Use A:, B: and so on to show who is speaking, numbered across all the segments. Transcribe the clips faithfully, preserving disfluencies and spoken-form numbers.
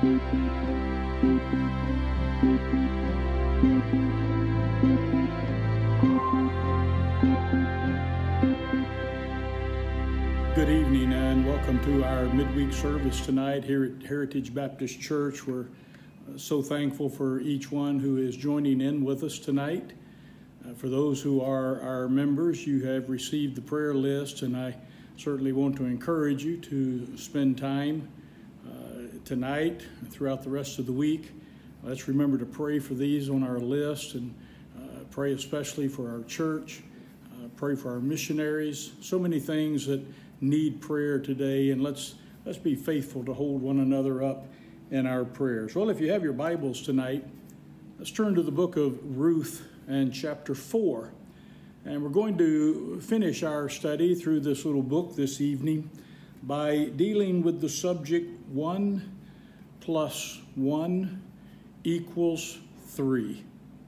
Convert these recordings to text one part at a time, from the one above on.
A: Good evening and welcome to our midweek service tonight here at Heritage Baptist Church. We're so thankful for each one who is joining in with us tonight. Uh, for those who are our members, you have received the prayer list, and I certainly want to encourage you to spend time uh, tonight and throughout the rest of the week. Let's remember to pray for these on our list, and uh, pray especially for our church, uh, pray for our missionaries, so many things that need prayer today, and let's let's be faithful to hold one another up in our prayers. Well, if you have your Bibles tonight, let's turn to the book of Ruth and chapter four. And we're going to finish our study through this little book this evening by dealing with the subject one plus one equals three.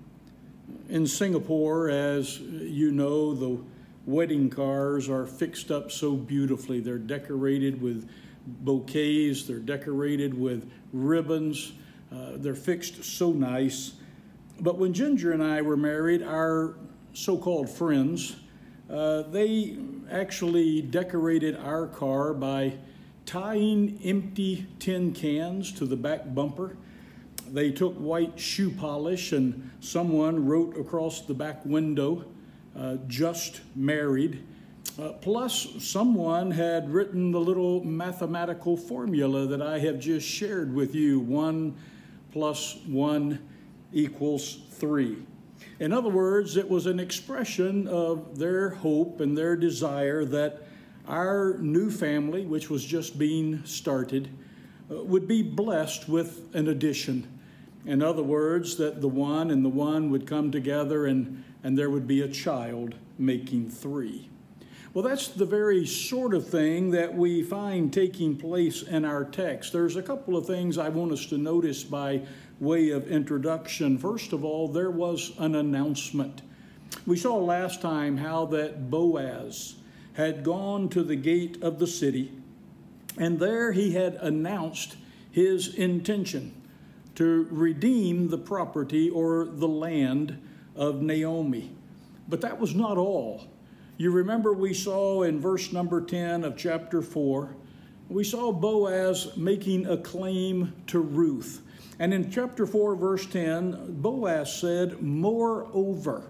A: In Singapore, as you know, the wedding cars are fixed up so beautifully. They're decorated with bouquets, they're decorated with ribbons, uh, they're fixed so nice. But when Ginger and I were married, our so-called friends, uh, they actually decorated our car by tying empty tin cans to the back bumper. They took white shoe polish and someone wrote across the back window, Uh, just married, uh, plus someone had written the little mathematical formula that I have just shared with you. One plus one equals three. In other words, it was an expression of their hope and their desire that our new family, which was just being started, uh, would be blessed with an addition. In other words, that the one and the one would come together and and there would be a child making three. Well, that's the very sort of thing that we find taking place in our text. There's a couple of things I want us to notice by way of introduction. First of all, there was an announcement. We saw last time how that Boaz had gone to the gate of the city, and there he had announced his intention to redeem the property or the land of Naomi. But that was not all. You remember we saw in verse number ten of chapter four, we saw Boaz making a claim to Ruth. And in chapter four, verse ten, Boaz said, "Moreover,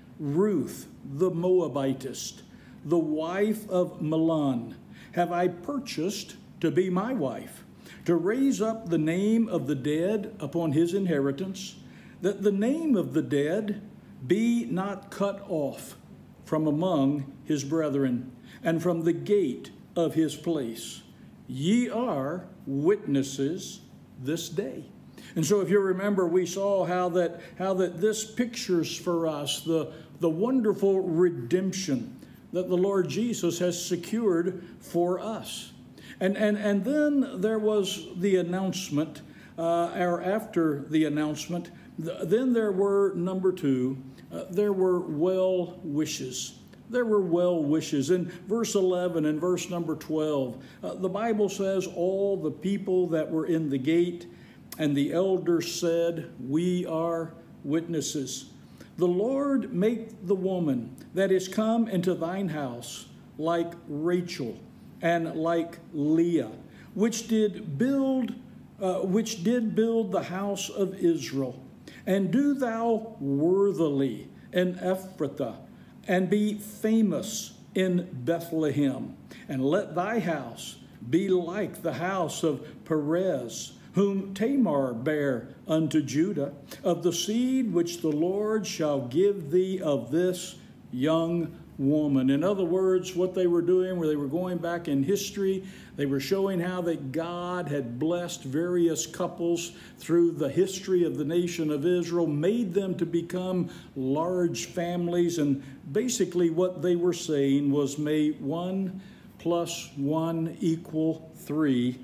A: Ruth, the Moabitess, the wife of Mahlon, have I purchased to be my wife, to raise up the name of the dead upon his inheritance, that the name of the dead be not cut off from among his brethren, and from the gate of his place. Ye are witnesses this day." And so if you remember, we saw how that, how that this pictures for us the, the wonderful redemption that the Lord Jesus has secured for us. And, and, and then there was the announcement, uh, or after the announcement, th then there were, number two, Uh, there were well wishes. There were well wishes. In verse eleven and verse number twelve, uh, the Bible says, "All the people that were in the gate and the elders said, We are witnesses. The Lord make the woman that is come into thine house like Rachel and like Leah, which did build, uh, which did build the house of Israel. And do thou worthily in Ephrathah, and be famous in Bethlehem. And let thy house be like the house of Perez, whom Tamar bare unto Judah, of the seed which the Lord shall give thee of this young woman." In other words, what they were doing, where they were going back in history, they were showing how that God had blessed various couples through the history of the nation of Israel, made them to become large families, and basically what they were saying was, may one plus one equal three,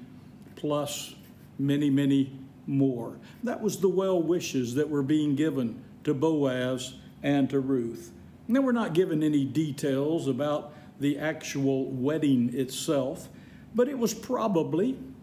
A: plus many, many more. That was the well wishes that were being given to Boaz and to Ruth. Now, we're not given any details about the actual wedding itself, but it was probably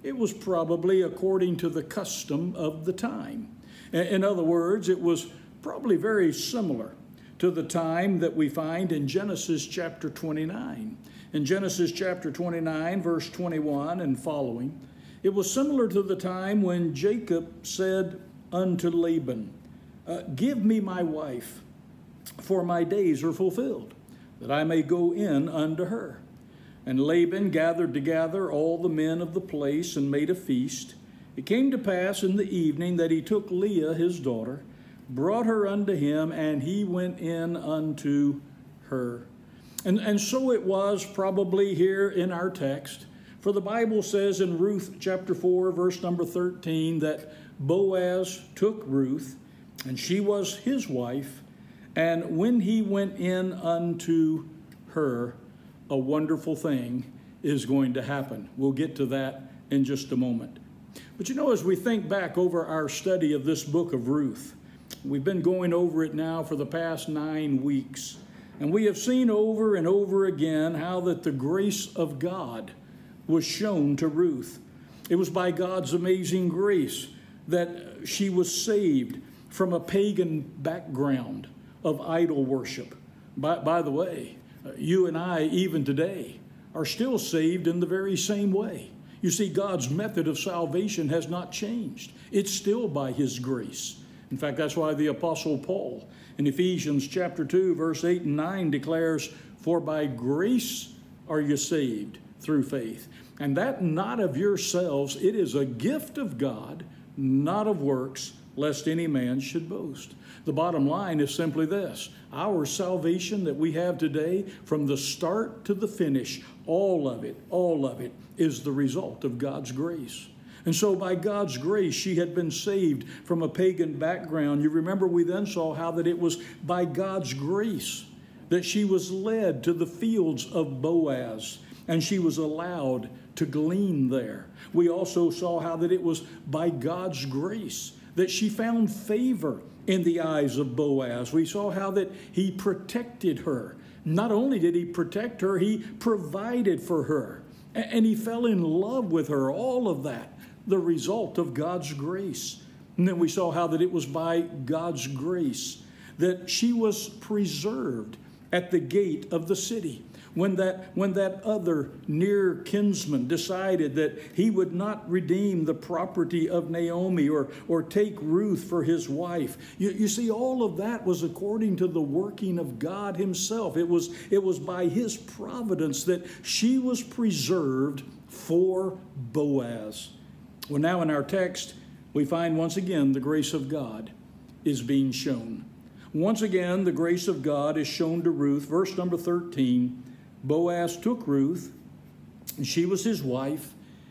A: it was probably according to the custom of the time. In other words, it was probably very similar to the time that we find in Genesis chapter twenty-nine. In Genesis chapter twenty-nine, verse twenty-one and following, it was similar to the time when Jacob said unto Laban, uh, give me my wife, for my days are fulfilled, that I may go in unto her. And Laban gathered together all the men of the place and made a feast. It came to pass in the evening that he took Leah his daughter, brought her unto him, and he went in unto her. And, and so it was probably here in our text. For the Bible says in Ruth chapter four, verse number thirteen, that Boaz took Ruth, and she was his wife, and when he went in unto her, a wonderful thing is going to happen. We'll get to that in just a moment. But you know, as we think back over our study of this book of Ruth, we've been going over it now for the past nine weeks, and we have seen over and over again how that the grace of God was shown to Ruth. It was by God's amazing grace that she was saved from a pagan background of idol worship. By, by the way, you and I, even today, are still saved in the very same way. You see, God's method of salvation has not changed. It's still by his grace. In fact, that's why the Apostle Paul in Ephesians chapter two, verse eight and nine declares, for by grace are you saved through faith. And that not of yourselves, it is a gift of God, not of works, lest any man should boast. The bottom line is simply this: our salvation that we have today, from the start to the finish, all of it, all of it is the result of God's grace. And so by God's grace, she had been saved from a pagan background. You remember we then saw how that it was by God's grace that she was led to the fields of Boaz, and she was allowed to glean there. We also saw how that it was by God's grace that she found favor in the eyes of Boaz. We saw how that he protected her. Not only did he protect her, he provided for her. And he fell in love with her. All of that, the result of God's grace. And then we saw how that it was by God's grace that she was preserved at the gate of the city. When that, when that other near kinsman decided that he would not redeem the property of Naomi or, or take Ruth for his wife. You, you see, all of that was according to the working of God himself. It was, it was by his providence that she was preserved for Boaz. Well, now in our text, we find once again the grace of God is being shown. Once again, the grace of God is shown to Ruth. Verse number thirteen. Boaz took Ruth, and she was his wife,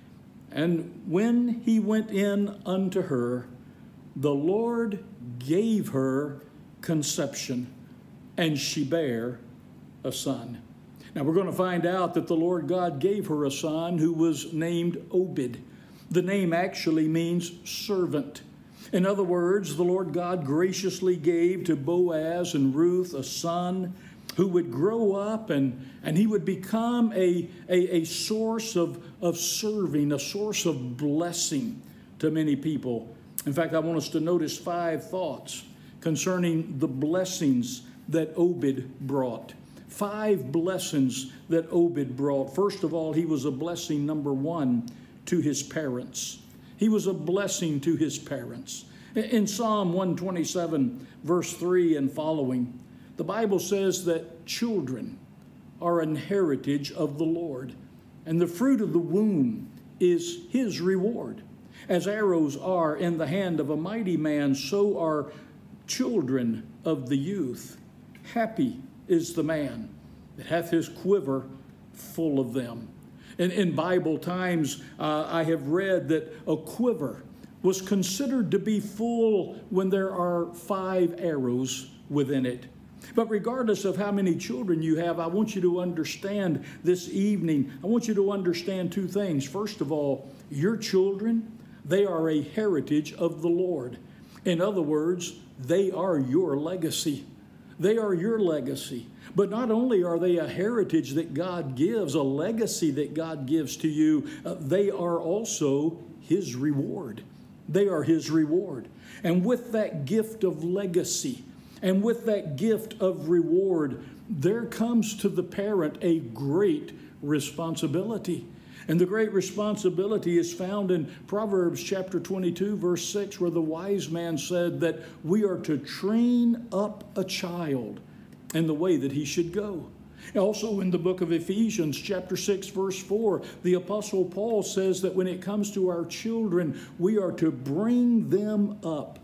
A: and when he went in unto her, the Lord gave her conception, and she bare a son. Now we're going to find out that the Lord God gave her a son who was named Obed. The name actually means servant. In other words, the Lord God graciously gave to Boaz and Ruth a son who would grow up and, and he would become a, a, a source of, of serving, a source of blessing to many people. In fact, I want us to notice five thoughts concerning the blessings that Obed brought. Five blessings that Obed brought. First of all, he was a blessing, number one, to his parents. He was a blessing to his parents. In Psalm one twenty-seven, verse three and following, the Bible says that children are an heritage of the Lord, and the fruit of the womb is his reward. As arrows are in the hand of a mighty man, so are children of the youth. Happy is the man that hath his quiver full of them. In, in Bible times, uh, I have read that a quiver was considered to be full when there are five arrows within it. But regardless of how many children you have, I want you to understand this evening, I want you to understand two things. First of all, your children, they are a heritage of the Lord. In other words, they are your legacy. They are your legacy. But not only are they a heritage that God gives, a legacy that God gives to you, uh, they are also His reward. They are His reward. And with that gift of legacy and with that gift of reward, there comes to the parent a great responsibility. And the great responsibility is found in Proverbs chapter twenty-two, verse six, where the wise man said that we are to train up a child in the way that he should go. Also in the book of Ephesians chapter six, verse four, the Apostle Paul says that when it comes to our children, we are to bring them up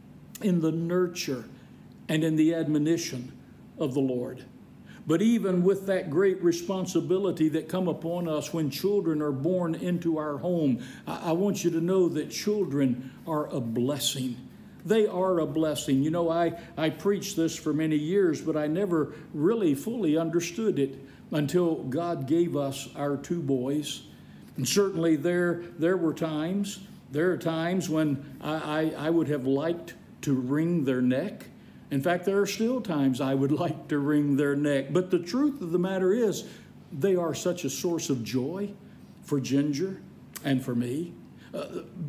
A: in the nurture and in the admonition of the Lord. But even with that great responsibility that come upon us when children are born into our home, I, I want you to know that children are a blessing. They are a blessing. You know, I, I preached this for many years, but I never really fully understood it until God gave us our two boys. And certainly there, there were times, there are times when I, I, I would have liked to wring their neck. In fact, there are still times I would like to wring their neck. But the truth of the matter is, they are such a source of joy for Ginger and for me. Uh,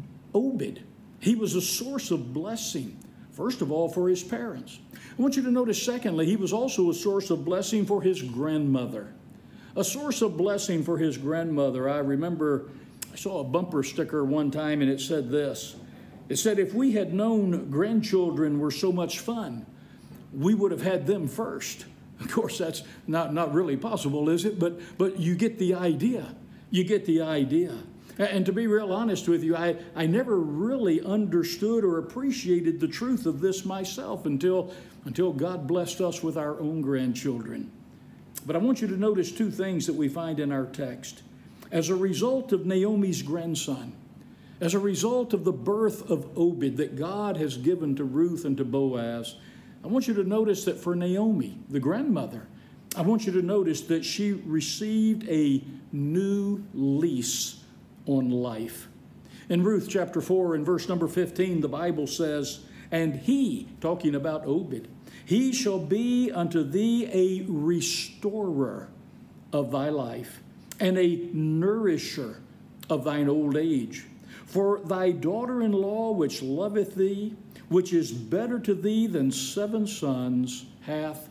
A: Obed, he was a source of blessing, first of all, for his parents. I want you to notice, secondly, he was also a source of blessing for his grandmother. A source of blessing for his grandmother. I remember I saw a bumper sticker one time, and it said this. It said, if we had known grandchildren were so much fun, we would have had them first. Of course, that's not, not really possible, is it? But, but you get the idea. You get the idea. And to be real honest with you, I, I never really understood or appreciated the truth of this myself until, until God blessed us with our own grandchildren. But I want you to notice two things that we find in our text. As a result of Naomi's grandson, as a result of the birth of Obed that God has given to Ruth and to Boaz, I want you to notice that for Naomi, the grandmother, I want you to notice that she received a new lease on life. In Ruth chapter four and verse number fifteen, the Bible says, and he, talking about Obed, he shall be unto thee a restorer of thy life and a nourisher of thine old age. For thy daughter-in-law, which loveth thee, which is better to thee than seven sons, hath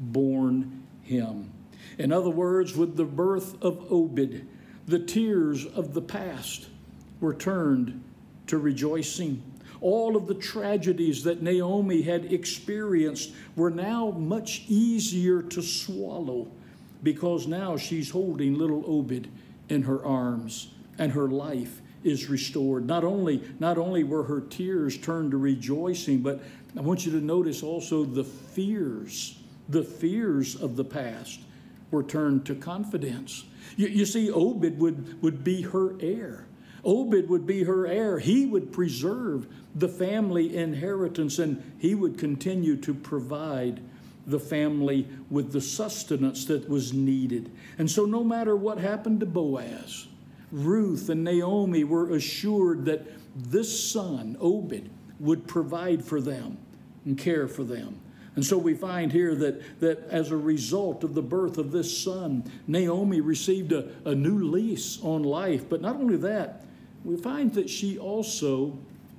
A: borne him. In other words, with the birth of Obed, the tears of the past were turned to rejoicing. All of the tragedies that Naomi had experienced were now much easier to swallow because now she's holding little Obed in her arms and her life is restored. Not only, not only were her tears turned to rejoicing, but I want you to notice also the fears, the fears of the past were turned to confidence. You, you see, Obed would, would be her heir. Obed would be her heir. He would preserve the family inheritance, and he would continue to provide the family with the sustenance that was needed. And so no matter what happened to Boaz, Ruth and Naomi were assured that this son, Obed, would provide for them and care for them. And so we find here that, that as a result of the birth of this son, Naomi received a, a new lease on life. But not only that, we find that she also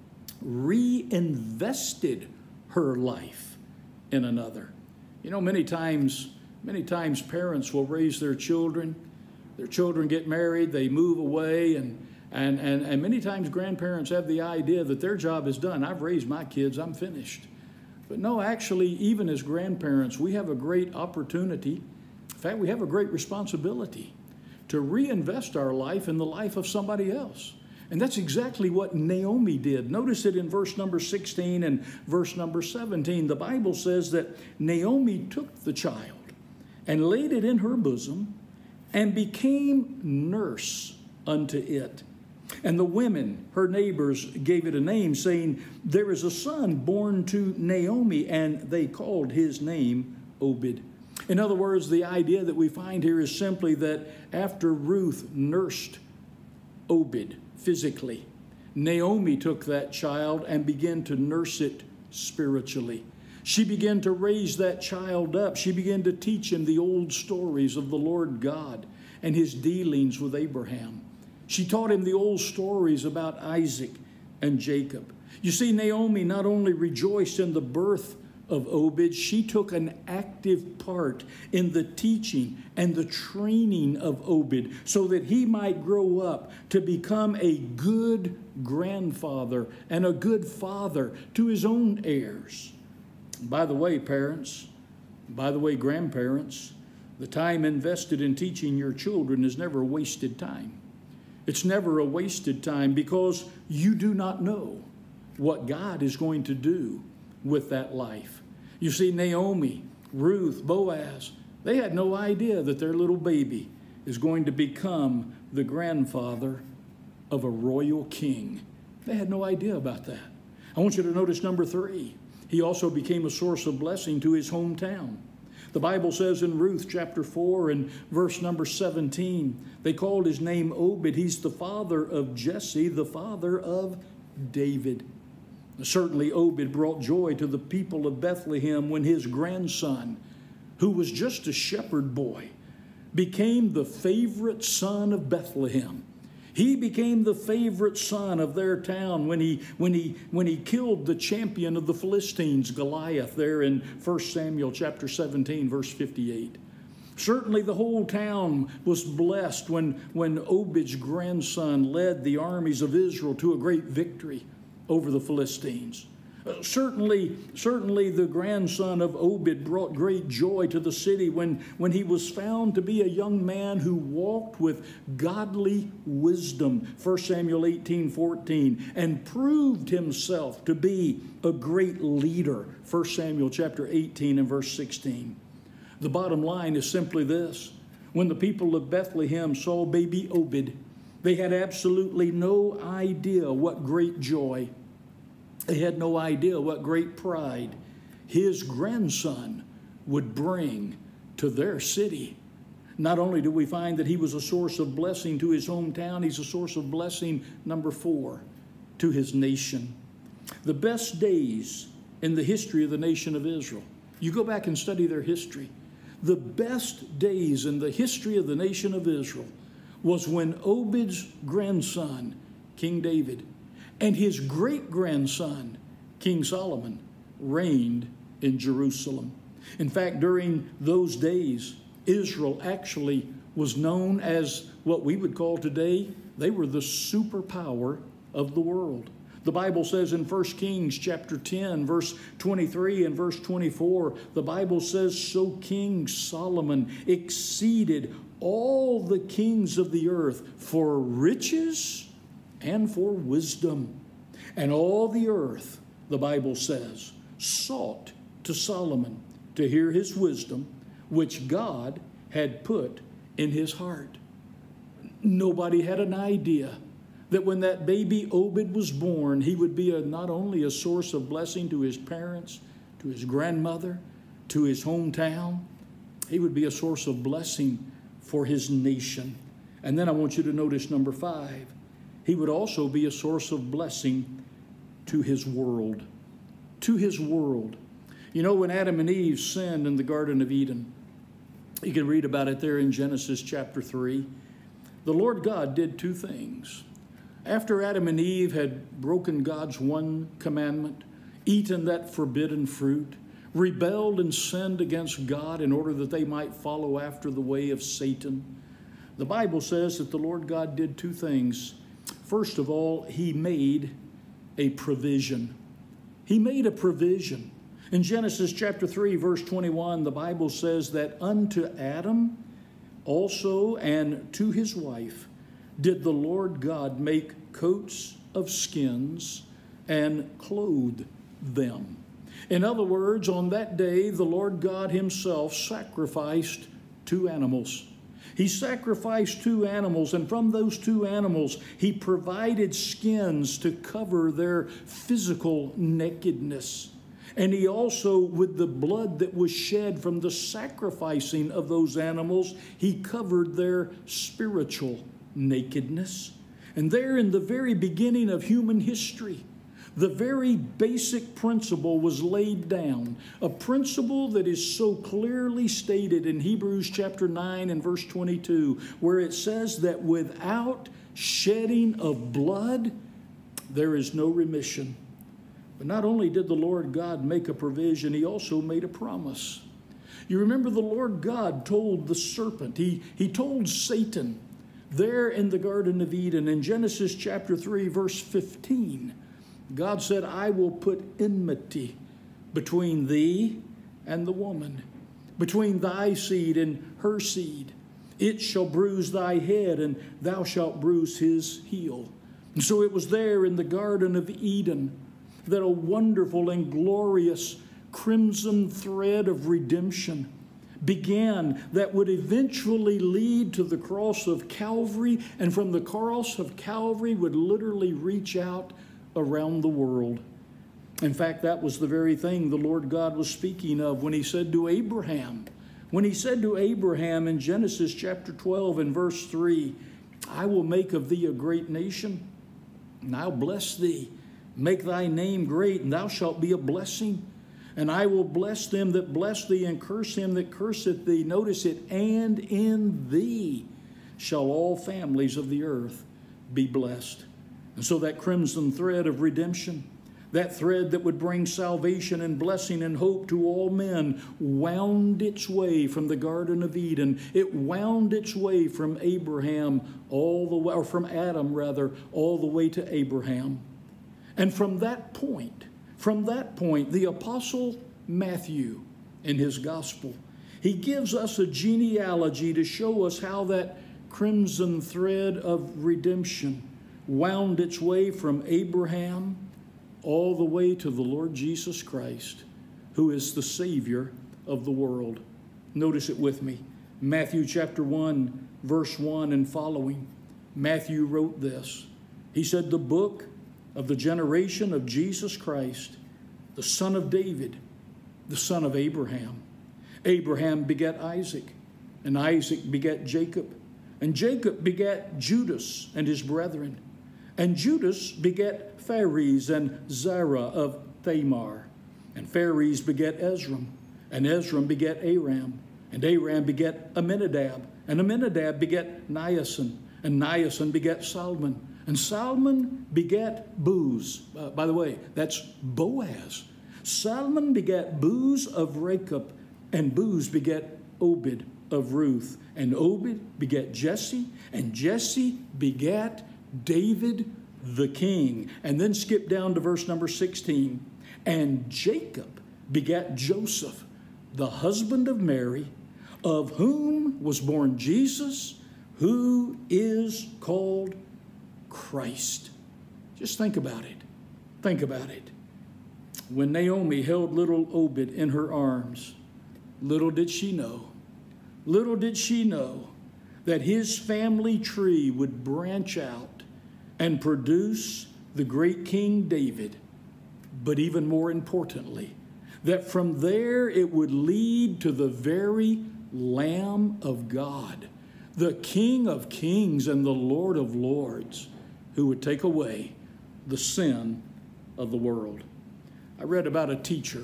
A: reinvested her life in another. You know, many times, many times parents will raise their children. Their children get married, they move away, and, and, and, and many times grandparents have the idea that their job is done. I've raised my kids, I'm finished. But no, actually, even as grandparents, we have a great opportunity. In fact, we have a great responsibility to reinvest our life in the life of somebody else. And that's exactly what Naomi did. Notice it in verse number sixteen and verse number seventeen. The Bible says that Naomi took the child and laid it in her bosom and became nurse unto it. And the women, her neighbors, gave it a name, saying, there is a son born to Naomi, and they called his name Obed. In other words, the idea that we find here is simply that after Ruth nursed Obed physically, Naomi took that child and began to nurse it spiritually. She began to raise that child up. She began to teach him the old stories of the Lord God and his dealings with Abraham. She taught him the old stories about Isaac and Jacob. You see, Naomi not only rejoiced in the birth of Obed, she took an active part in the teaching and the training of Obed so that he might grow up to become a good grandfather and a good father to his own heirs. By the way, parents, by the way, grandparents, the time invested in teaching your children is never wasted time. It's never a wasted time because you do not know what God is going to do with that life. You see, Naomi, Ruth, Boaz, they had no idea that their little baby is going to become the grandfather of a royal king. They had no idea about that. I want you to notice number three. He also became a source of blessing to his hometown. The Bible says in Ruth chapter four and verse number seventeen, they called his name Obed. He's the father of Jesse, the father of David. Certainly Obed brought joy to the people of Bethlehem when his grandson, who was just a shepherd boy, became the favorite son of Bethlehem. He became the favorite son of their town when he, when he, when he killed the champion of the Philistines, Goliath, there in First Samuel chapter seventeen, verse fifty-eight. Certainly the whole town was blessed when, when Obed's grandson led the armies of Israel to a great victory over the Philistines. Uh, certainly, certainly the grandson of Obed brought great joy to the city when, when he was found to be a young man who walked with godly wisdom, First Samuel eighteen fourteen, and proved himself to be a great leader, First Samuel chapter eighteen and verse sixteen. The bottom line is simply this. When the people of Bethlehem saw baby Obed, they had absolutely no idea what great joy, they had no idea what great pride his grandson would bring to their city. Not only do we find that he was a source of blessing to his hometown, he's a source of blessing, number four, to his nation. The best days in the history of the nation of Israel, you go back and study their history. The best days in the history of the nation of Israel was when Obed's grandson, King David, and his great-grandson, King Solomon, reigned in Jerusalem. In fact, during those days, Israel actually was known as what we would call today, they were the superpower of the world. The Bible says in First Kings chapter ten, verse twenty-three and verse twenty-four, the Bible says, "So King Solomon exceeded all the kings of the earth for riches and for wisdom. And all the earth," the Bible says, "sought to Solomon to hear his wisdom, which God had put in his heart." Nobody had an idea that when that baby Obed was born, he would be a, not only a source of blessing to his parents, to his grandmother, to his hometown, he would be a source of blessing for his nation. And then I want you to notice number five. He would also be a source of blessing to his world. To his world. You know, when Adam and Eve sinned in the Garden of Eden, you can read about it there in Genesis chapter three. The Lord God did two things. After Adam and Eve had broken God's one commandment, eaten that forbidden fruit, rebelled and sinned against God in order that they might follow after the way of Satan, the Bible says that the Lord God did two things. First of all, he made a provision. He made a provision. In Genesis chapter three, verse twenty-one, the Bible says that unto Adam also and to his wife did the Lord God make coats of skins and clothe them. In other words, on that day, the Lord God himself sacrificed two animals. He sacrificed two animals, and from those two animals, he provided skins to cover their physical nakedness. And he also, with the blood that was shed from the sacrificing of those animals, he covered their spiritual nakedness. And there in the very beginning of human history, The very basic principle was laid down, a principle that is so clearly stated in Hebrews chapter nine and verse twenty-two, where it says that without shedding of blood, there is no remission. But not only did the Lord God make a provision, he also made a promise. You remember the Lord God told the serpent, he, he told Satan there in the Garden of Eden in Genesis chapter three, verse fifteen, God said, I will put enmity between thee and the woman, between thy seed and her seed. It shall bruise thy head, and thou shalt bruise his heel. And so it was there in the Garden of Eden that a wonderful and glorious crimson thread of redemption began that would eventually lead to the cross of Calvary, and from the cross of Calvary would literally reach out around the world. In fact, that was the very thing the Lord God was speaking of when he said to Abraham, when he said to Abraham in Genesis chapter twelve and verse three, I will make of thee a great nation, and I'll bless thee, make thy name great, and thou shalt be a blessing. And I will bless them that bless thee, and curse him that curseth thee. Notice it, and in thee shall all families of the earth be blessed. And so that crimson thread of redemption, that thread that would bring salvation and blessing and hope to all men, wound its way from the Garden of Eden. It wound its way from Abraham all the way, or from Adam rather, all the way to Abraham. And from that point, from that point, the Apostle Matthew in his gospel, he gives us a genealogy to show us how that crimson thread of redemption wound its way from Abraham all the way to the Lord Jesus Christ, who is the Savior of the world. Notice it with me. Matthew chapter one, verse one and following. Matthew wrote this. He said, the book of the generation of Jesus Christ, the son of David, the son of Abraham. Abraham begat Isaac, and Isaac begat Jacob, and Jacob begat Judas and his brethren. And Judas begat Phares and Zerah of Thamar. And Phares begat Ezram, and Ezram begat Aram, and Aram begat Aminadab, and Aminadab begat Niason, and Niason begat Salmon, and Salmon begat Booz. Uh, by the way, that's Boaz. Salmon begat Booz of Rachab, and Booz begat Obed of Ruth, and Obed begat Jesse, and Jesse begat David the king. And then skip down to verse number sixteen. And Jacob begat Joseph, the husband of Mary, of whom was born Jesus, who is called Christ. Just think about it. Think about it. When Naomi held little Obed in her arms, little did she know, little did she know that his family tree would branch out and produce the great King David, but even more importantly, that from there it would lead to the very Lamb of God, the King of kings and the Lord of lords, who would take away the sin of the world. I read about a teacher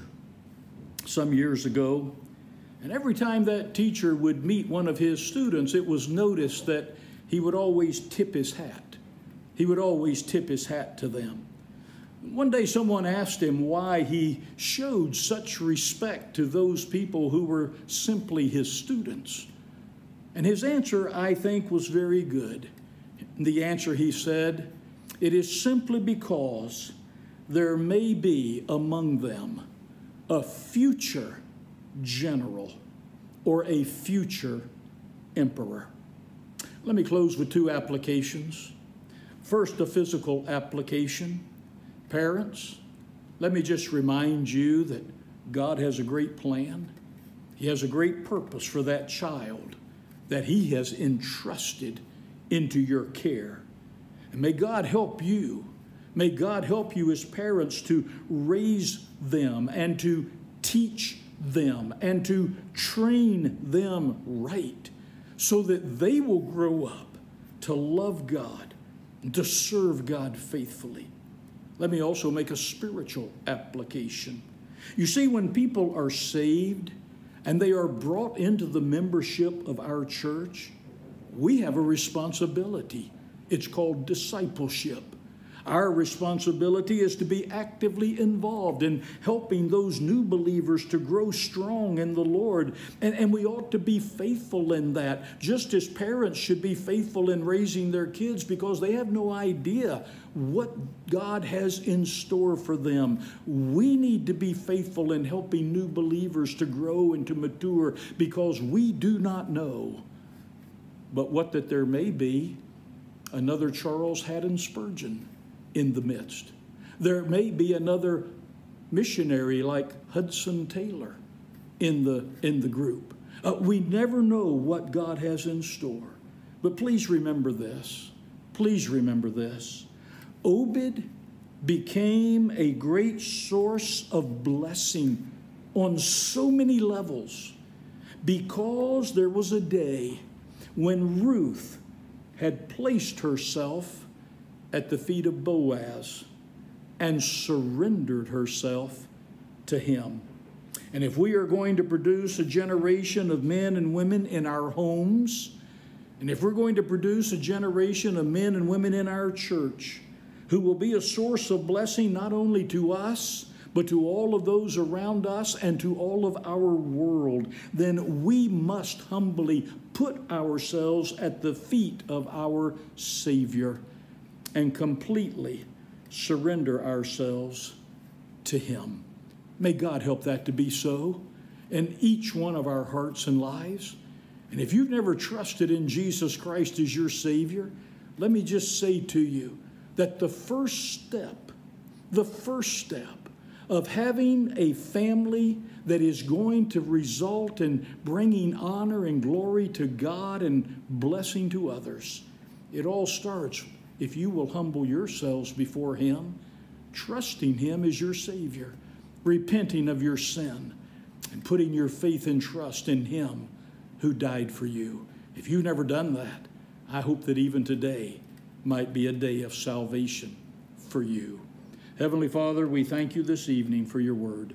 A: some years ago, and every time that teacher would meet one of his students, it was noticed that he would always tip his hat. He would always tip his hat to them. One day someone asked him why he showed such respect to those people who were simply his students. And his answer, I think, was very good. The answer, he said, it is simply because there may be among them a future general or a future emperor. Let me close with two applications. First, a physical application. Parents, let me just remind you that God has a great plan. He has a great purpose for that child that He has entrusted into your care. And may God help you. May God help you as parents to raise them and to teach them and to train them right so that they will grow up to love God and to serve God faithfully. Let me also make a spiritual application. You see, when people are saved and they are brought into the membership of our church, we have a responsibility. It's called discipleship. Our responsibility is to be actively involved in helping those new believers to grow strong in the Lord. And, and we ought to be faithful in that, just as parents should be faithful in raising their kids, because they have no idea what God has in store for them. We need to be faithful in helping new believers to grow and to mature, because we do not know but what that there may be another Charles Haddon Spurgeon in the midst. There may be another missionary like Hudson Taylor in the, in the group. Uh, we never know what God has in store. But please remember this. Please remember this. Obed became a great source of blessing on so many levels because there was a day when Ruth had placed herself at the feet of Boaz and surrendered herself to him. And if we are going to produce a generation of men and women in our homes, and if we're going to produce a generation of men and women in our church who will be a source of blessing not only to us, but to all of those around us and to all of our world, then we must humbly put ourselves at the feet of our Savior and completely surrender ourselves to him. May God help that to be so in each one of our hearts and lives. And if you've never trusted in Jesus Christ as your Savior, let me just say to you that the first step, the first step of having a family that is going to result in bringing honor and glory to God and blessing to others, it all starts if you will humble yourselves before him, trusting him as your Savior, repenting of your sin, and putting your faith and trust in him who died for you. If you've never done that, I hope that even today might be a day of salvation for you. Heavenly Father, we thank you this evening for your word.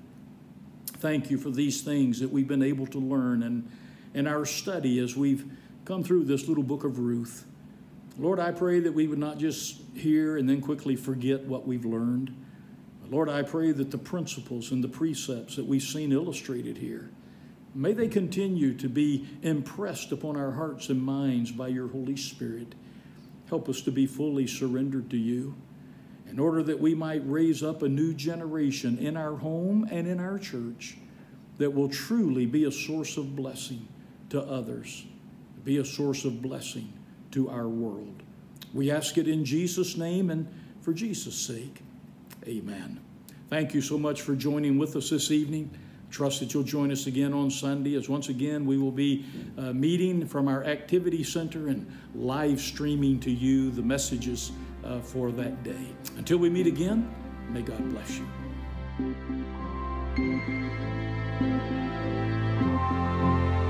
A: Thank you for these things that we've been able to learn and in our study as we've come through this little book of Ruth. Lord, I pray that we would not just hear and then quickly forget what we've learned. Lord, I pray that the principles and the precepts that we've seen illustrated here, may they continue to be impressed upon our hearts and minds by your Holy Spirit. Help us to be fully surrendered to you in order that we might raise up a new generation in our home and in our church that will truly be a source of blessing to others, be a source of blessing to our world. We ask it in Jesus' name and for Jesus' sake. Amen. Thank you so much for joining with us this evening. Trust that you'll join us again on Sunday, as once again we will be uh, meeting from our activity center and live streaming to you the messages uh, for that day. Until we meet again, may God bless you.